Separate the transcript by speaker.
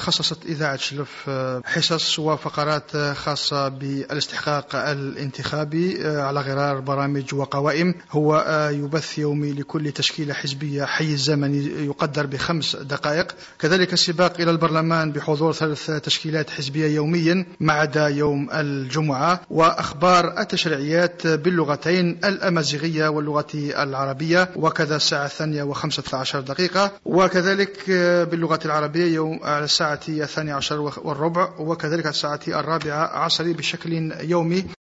Speaker 1: خصصت إذاعة شلف حصص وفقرات خاصة بالاستحقاق الانتخابي على غرار برامج وقوائم. هو يبث يومي لكل تشكيلة حزبية حيز زمني يقدر ب5 دقائق. كذلك السباق إلى البرلمان بحضور 3 تشكيلات حزبية يوميا ما عدا يوم الجمعة، وأخبار التشريعيات باللغتين الأمازيغية واللغة العربية، وكذا الساعة 2:15 وكذلك باللغة العربية يوم على الساعة 12:15 وكذلك الساعة 4 بشكل يومي.